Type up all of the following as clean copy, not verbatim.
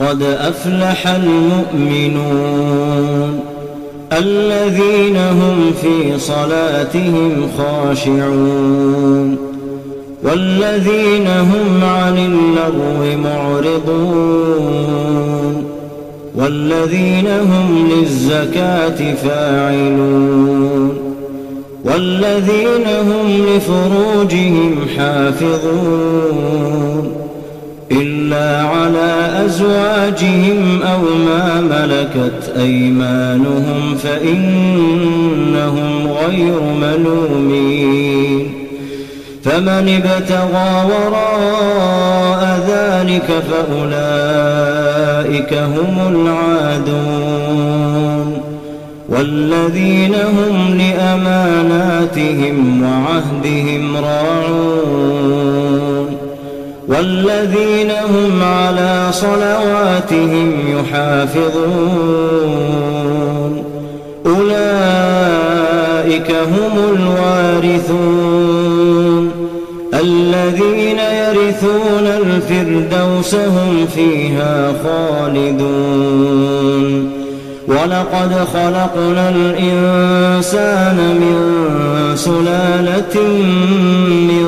قد أفلح المؤمنون الذين هم في صلاتهم خاشعون والذين هم عن اللغو معرضون والذين هم للزكاة فاعلون والذين هم لفروجهم حافظون إلا على أزواجهم أو ما ملكت أيمانهم فإنهم غير ملومين فمن ابتغى وراء ذلك فأولئك هم العادون والذين هم لأماناتهم وعهدهم راعون والذين هم على صلواتهم يحافظون أولئك هم الوارثون الذين يرثون الفردوس هم فيها خالدون ولقد خلقنا الإنسان من سلالة من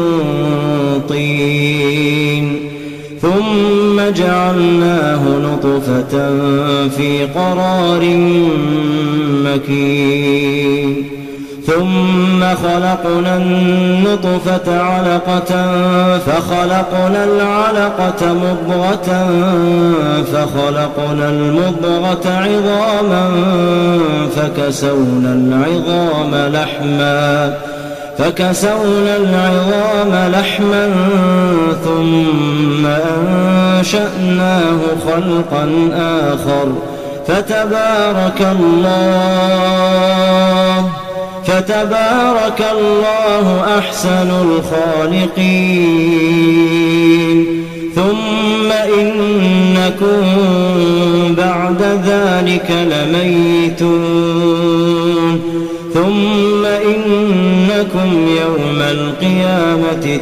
طين ثم جعلناه نطفة في قرار مكين ثم خلقنا النطفة علقة فخلقنا العلقة مضغة فخلقنا المضغة عظاما فكسونا العظام لحما ثم أنشأناه خلقا آخر فتبارك الله أحسن الخالقين ثم إنكم بعد ذلك لميتون ثم إنكم يوم القيامة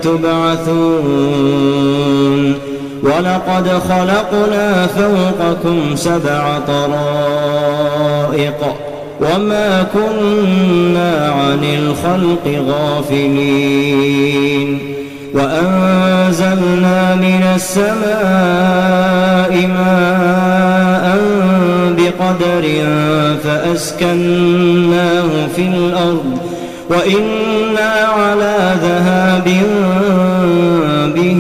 تبعثون ولقد خلقنا فوقكم 7 طرائق وما كنا عن الخلق غافلين وأنزلنا من السماء ماء بقدر فأسكناه في الأرض وإنا على ذهاب به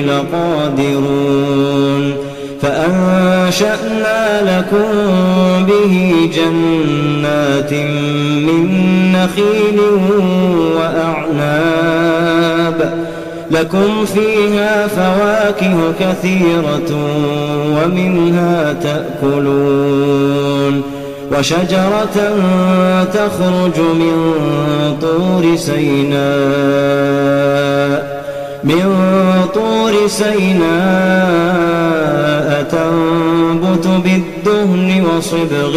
لقادرون فأنشأنا لكم به جنات من نخيل وأعناب لكم فيها فواكه كثيرة ومنها تأكلون وشجرة تخرج من طور سيناء تنبت بالدهن وصبغ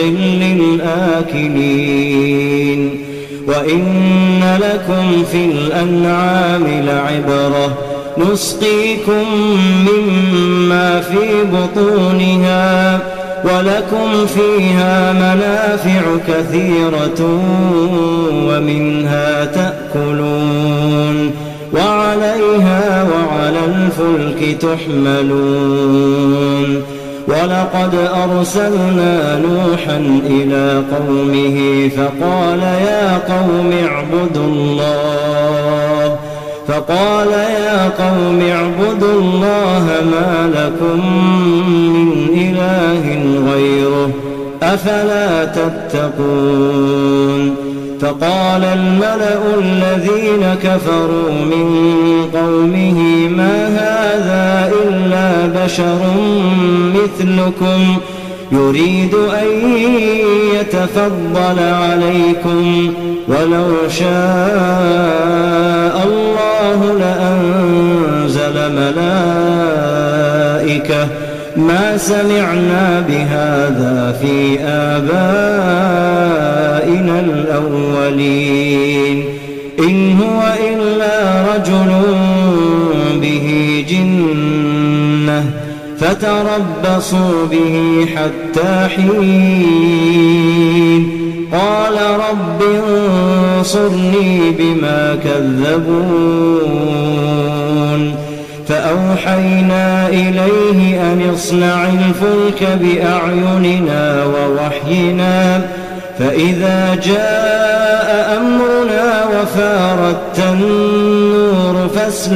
للآكلين وإن لكم في الأنعام لعبرة نسقيكم مما في بطونها ولكم فيها منافع كثيرة ومنها تأكلون وعليها وعلى الفلك تحملون ولقد أرسلنا نوحا إلى قومه فقال يا قوم اعبدوا الله ما لكم من إله غيره أفلا تتقون فقال الملأ الذين كفروا من قومه ما هذا إلا بشر مثلكم يريد أن يتفضل عليكم ولو شاء الله لأنزل ملائكة ما سمعنا بهذا في آبائنا الأولين إن هو إلا رجل به جنة فتربصوا به حتى حين قال رب انصرني بما كذبون فأوحينا إليه أن اصنع الفلك بأعيننا ووحينا فإذا جاء أمرنا وفارت النور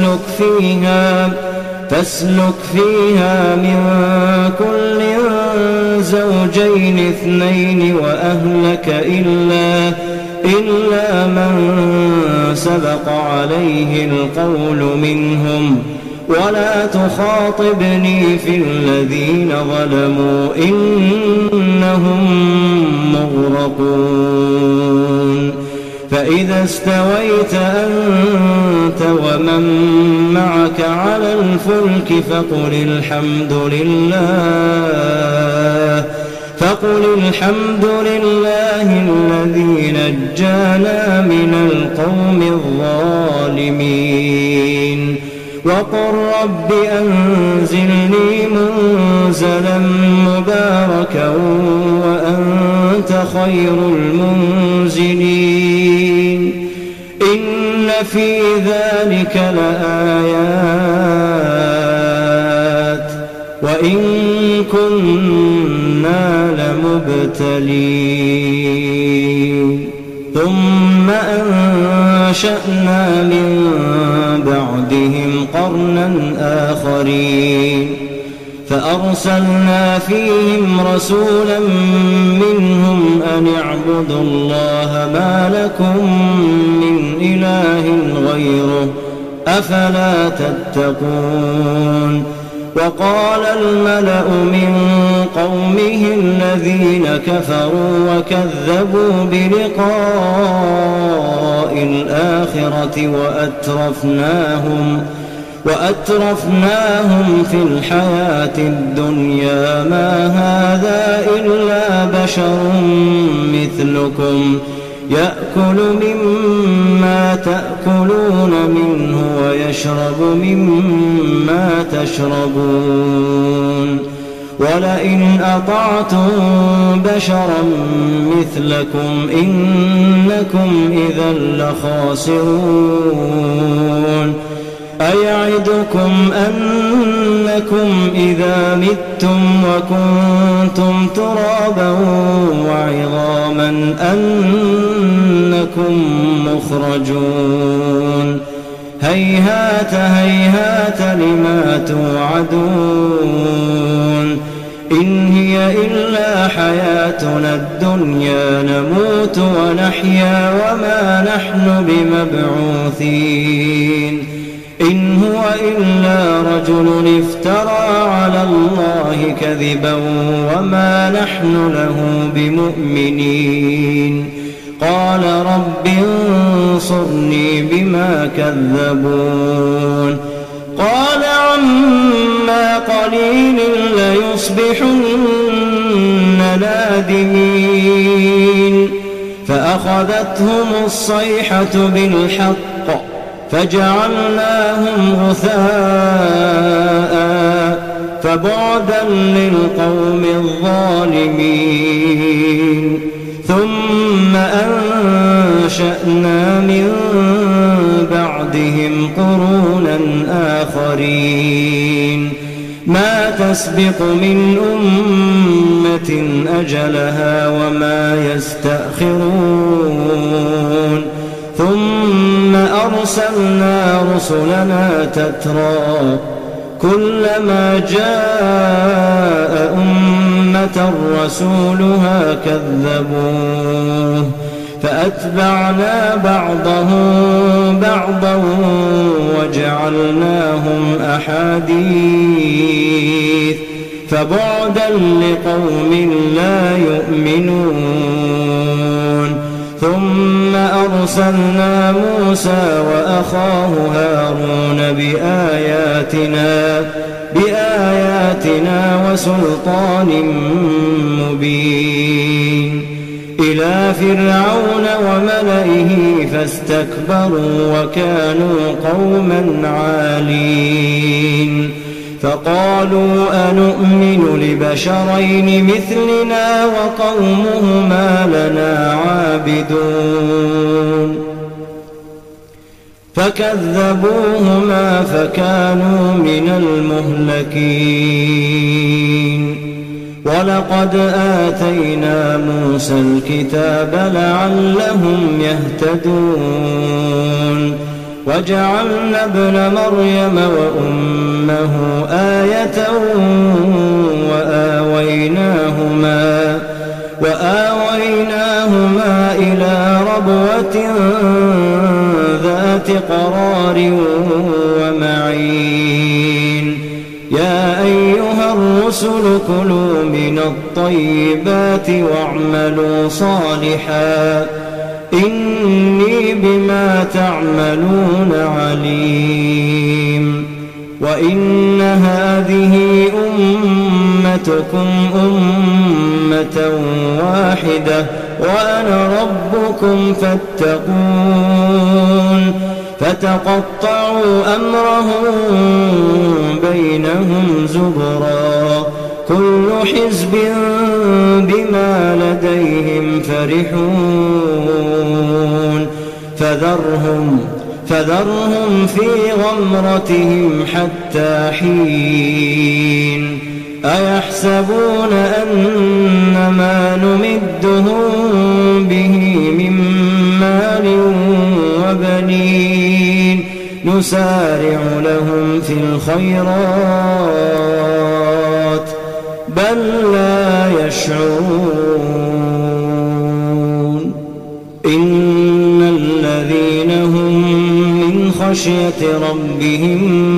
فاسلك فيها من كل زوجين اثنين وأهلك إلا من سبق عليه القول منهم ولا تخاطبني في الذين ظلموا إنهم مغرقون فإذا استويت أنت ومن معك على الفلك فقل الحمد لله الذي نجانا من القوم الظالمين وقل رب أنزلني منزلا مباركا وأنت خير المنزلين إن في ذلك لآيات وإن كنا لمبتلين ثم أنشأنا من بعدهم قرنا آخرين فأرسلنا فيهم رسولا منهم أن اعبدوا الله ما لكم من إله غيره أفلا تتقون وقال الملأ من قومه الذين كفروا وكذبوا بلقاء الآخرة وأترفناهم في الحياة الدنيا ما هذا إلا بشر مثلكم يأكل مما تأكلون منه ويشرب مما تشربون ولئن أطعتم بشرا مثلكم إنكم إذا لخاسرون أيعدكم أنكم إذا متم وكنتم ترابا وعظاما أنكم مخرجون هيهات هيهات لما توعدون إن هي إلا حياتنا الدنيا نموت ونحيا وما نحن بمبعوثين إن هو إلا رجل افترى على الله كذبا وما نحن له بمؤمنين قال رب انصرني بما كذبون قال عما قليل ليصبحن نادمين فأخذتهم الصيحة بالحق فجعلناهم غثاء فبعدا للقوم الظالمين ثم أنشأنا من بعدهم قرونا آخرين ما تسبق من أمة أجلها وما يستأخرون ثم أرسلنا رسلنا تترى كلما جاء أمة رسولها كذبوه فأتبعنا بعضهم بعضا وجعلناهم أحاديث فبعدا لقوم لا يؤمنون ثم أرسلنا موسى وأخاه هارون بآياتنا وسلطان مبين إلى فرعون وملئه فاستكبروا وكانوا قوما عالين فقالوا أنؤمن لبشرين مثلنا وقومهما لنا عابدون فكذبوهما فكانوا من المهلكين ولقد آتينا موسى الكتاب لعلهم يهتدون وجعلنا ابن مريم وأمه آية وآويناهما إلى ربوة ذات قرار ومعين يا أيها الرسل كلوا من الطيبات واعملوا صالحا إني بما تعملون عليم وإن هذه أمتكم أمة واحدة وأنا ربكم فاتقون فتقطعوا أمرهم بينهم زبرا كل حزب بما لديهم فرحون فذرهم في غمرتهم حتى حين أيحسبون أن ما نمدهم به من مال وبنين نسارع لهم في الخيرات بل لا يشعرون إن الذين هم من خشية ربهم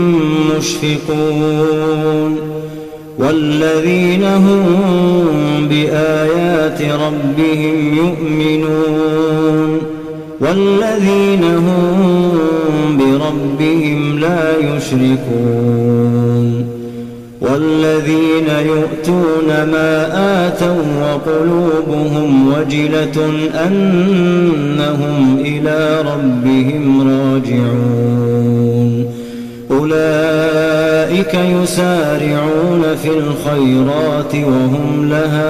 مشفقون والذين هم بآيات ربهم يؤمنون والذين هم بربهم لا يشركون والذين يؤتون ما آتوا وقلوبهم وجلة أنهم إلى ربهم راجعون أولئك يسارعون في الخيرات وهم لها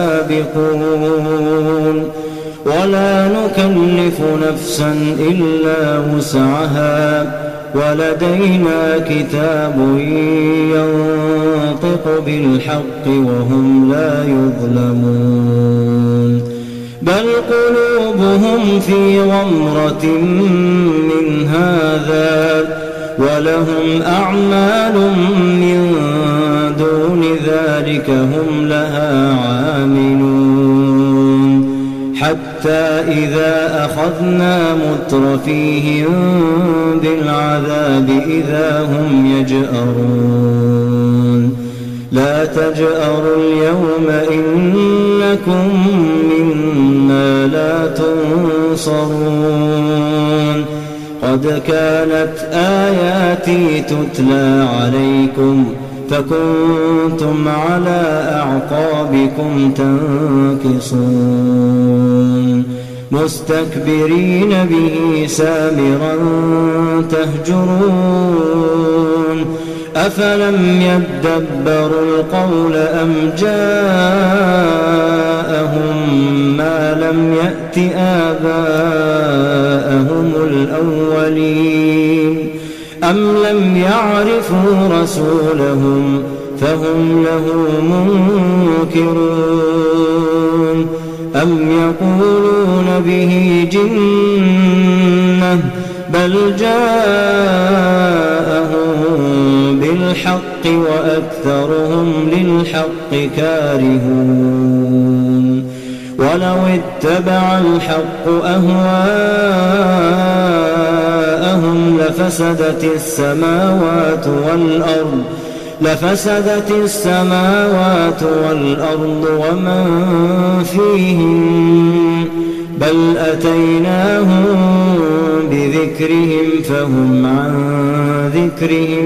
سابقون ولا نكلف نفسا إلا وسعها ولدينا كتاب ينطق بالحق وهم لا يظلمون بل قلوبهم في غمرة من هذا ولهم أعمال من دون ذلك هم لها عاملون حتى إذا أخذنا مترفيهم بالعذاب إذا هم يجأرون لا تجأروا اليوم إنكم منا لا تنصرون قد كانت آياتي تتلى عليكم فكنتم على أعقابكم تنكصون مستكبرين به سامرا تهجرون أفلم يدبروا القول أم جاءهم ما لم يأت آباءهم الأولين أم لم يعرفوا رسولهم فهم له منكرون أم يقولون به جنة بل جاءهم بالحق وأكثرهم للحق كارهون ولو اتبع الحق أهواءهم لفسدت السماوات والأرض ومن فيهن بل أتيناهم بذكرهم فهم عن ذكرهم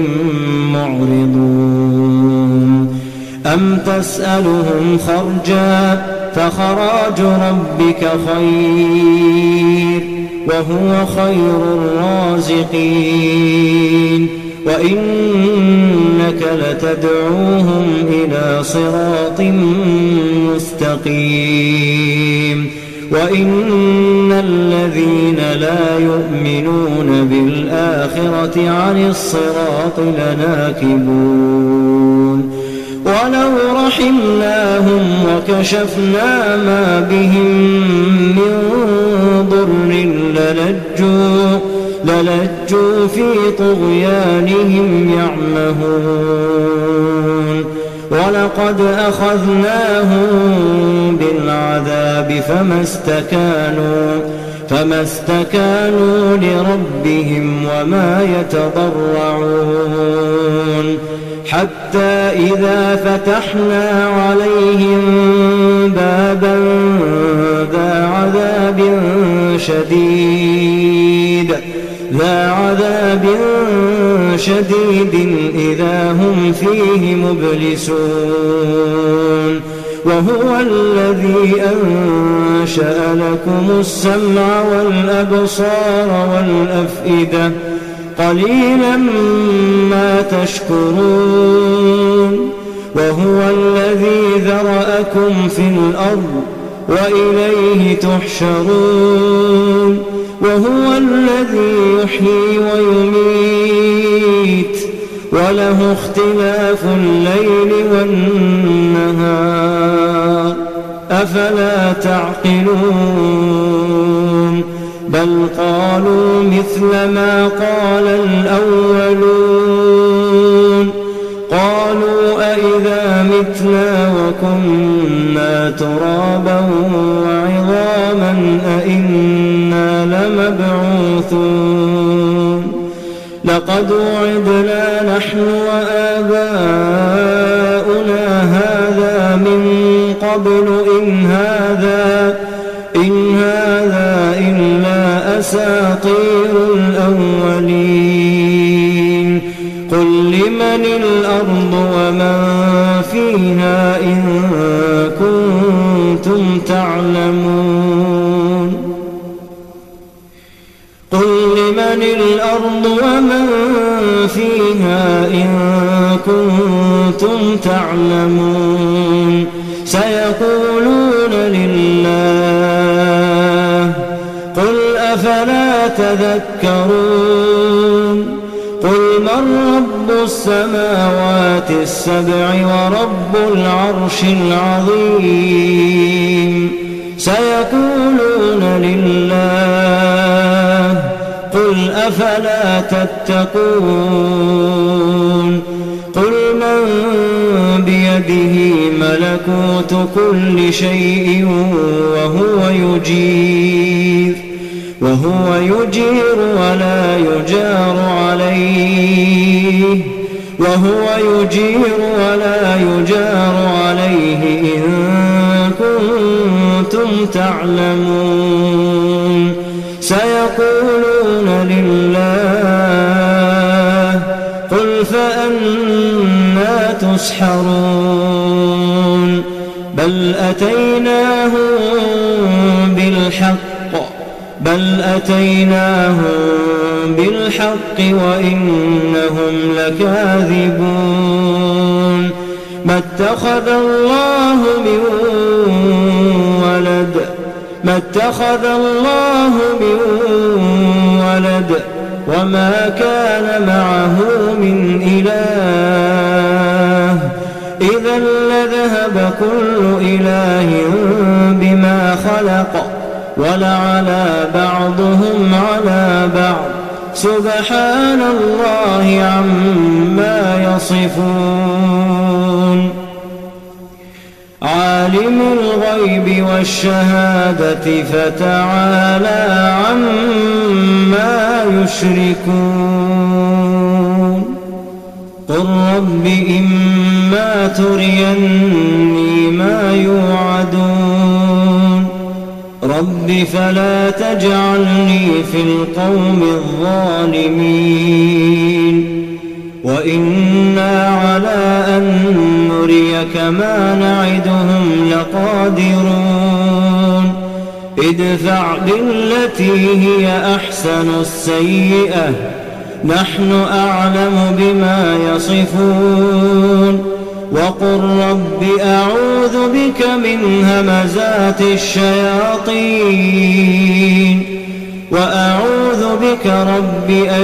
معرضون أم تسألهم خرجا فخراج ربك خير وهو خير الرازقين وإنك لتدعوهم إلى صراط مستقيم وإن الذين لا يؤمنون بالآخرة عن الصراط لناكبون ولو رحمناهم وكشفنا ما بهم من ضر للجوا في طغيانهم يعمهون ولقد أخذناهم بالعذاب فما استكانوا لربهم وما يتضرعون حتى إذا فتحنا عليهم بابا ذا عذاب شديد إذا هم فيه مبلسون وهو الذي أنشأ لكم السمع والأبصار والأفئدة قليلا ما تشكرون وهو الذي ذرأكم في الأرض وإليه تحشرون وهو الذي يحيي ويميت وله اختلاف الليل والنهار أفلا تعقلون بل قالوا مثل ما قال الأولون قالوا أئذا متنا وكنا ترابا وعظاما أئنا لمبعوثون لقد وعدنا نحن وآباؤنا هذا من قبل إن هذا إلا أساطير الأولين قل لمن الأرض ومن فيها إن كنتم تعلمون قل لمن الأرض ومن فيها إن كنتم تعلمون سيقولون لله قل أفلا تذكرون قل من رب السماوات السبع ورب العرش العظيم سيقولون لله قل أفلا تتقون قل من بيده ملكوت كل شيء وهو يجير ولا يجار عليه إن كنتم تعلمون سيقولون لله قل فأنى تسحرون بل أتيناهم بالحق وإنهم لكاذبون ما اتخذ الله من ولد وما كان معه من إله إذا لذهب كل إله بما خلق ولعلى بعضهم على بعض سبحان الله عما يصفون عالم الغيب والشهادة فتعالى عما يشركون قل رب إما تريني ما يوعدون رب فلا تجعلني في القوم الظالمين وإنا على أن نريك ما نعدهم لقادرون ادفع بالتي هي أحسن السيئة نحن أعلم بما يصفون وقل رب أعوذ بك من همزات الشياطين وأعوذ بك رب أن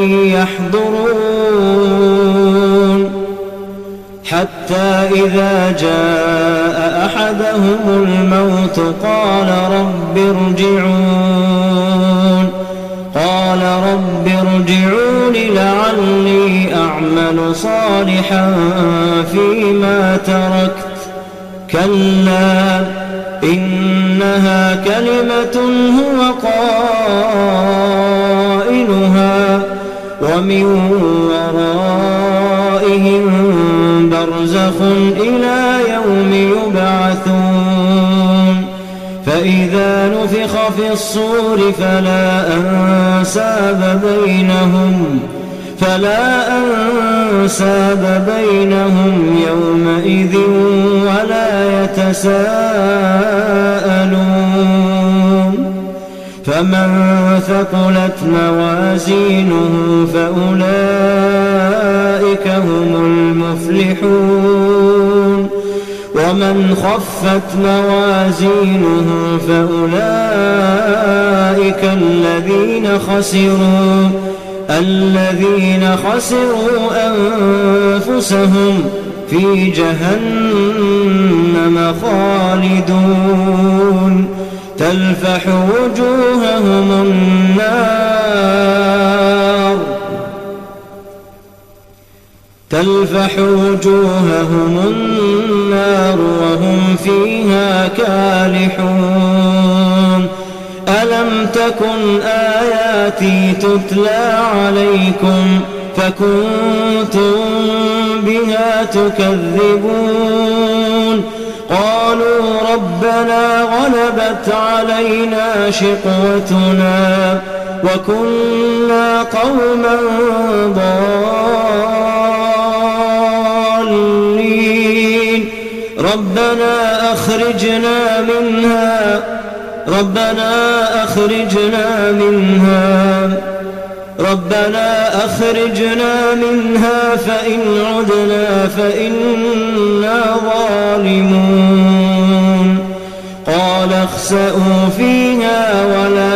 يحضرون حتى إذا جاء أحدهم الموت قال رب ارجعون لعلي أعمل صالحا فيما تركت كلا إنها كلمة هو قائلها ومن ورائهم برزخ إلى يوم يبعثون فإذا نفخ في الصور فلا أنساب بينهم يومئذ ولا يتساءلون فمن ثقلت موازينه فأولئك هم المفلحون ومن خفت موازينه فأولئك الذين خسروا أنفسهم في جهنم خالدون تلفح وجوههم النار وهم فيها كالحون ألم تكن آياتي تتلى عليكم فكنتم بها تكذبون قالوا ربنا غلبت علينا شقوتنا وكنا قوما ضالين ربنا أخرجنا منها فإن عدنا فإنا ظالمون قال اخسئوا فيها ولا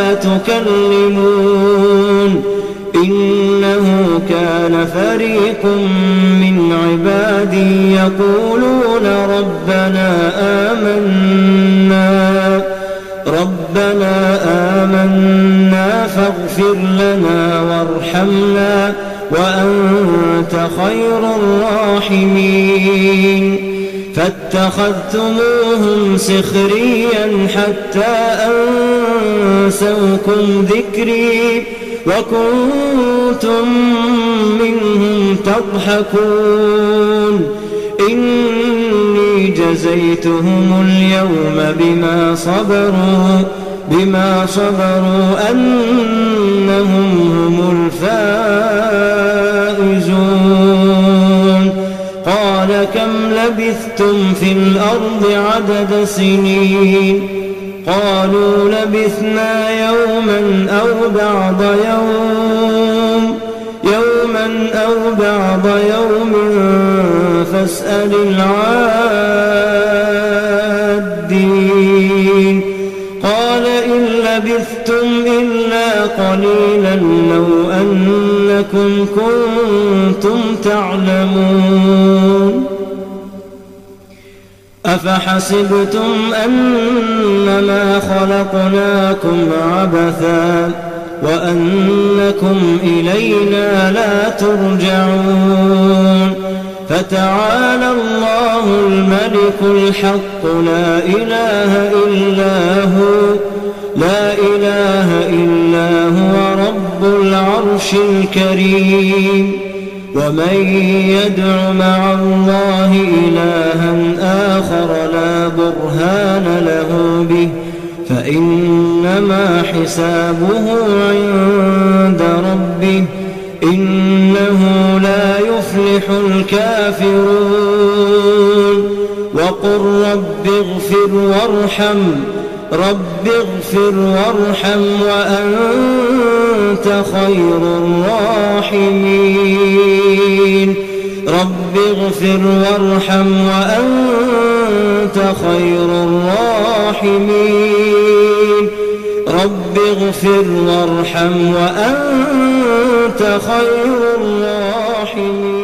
تكلمون إنه كان فريق من عبادي يقولون ربنا آمنا فاغفر لنا وارحمنا وأنت خير الراحمين فاتخذتموهم سخريا حتى أنسوكم ذكري وكنتم منهم تضحكون إني جزيتهم اليوم بما صبروا أنهم هم الفائزون قال كم لبثتم في الأرض عدد سنين قالوا لبثنا يوما أو بعض يوم فاسأل العادين قال إن لبثتم إلا قليلا لو أنكم كنتم تعلمون أفحسبتم أنما خلقناكم عبثا وأنكم إلينا لا ترجعون فتعالى الله الملك الحق لا إله إلا هو رب العرش الكريم ومن يدع مع الله إلها آخر لا برهان له به فإنما حسابه عند ربه إنه لا يفلح الكافرون وقل رب اغفر وارحم رب اغفر وارحم وأنت خير الراحمين رب اغفر وارحم وأنت خير الراحمين رب اغفر وارحم وأنت خير الراحمين.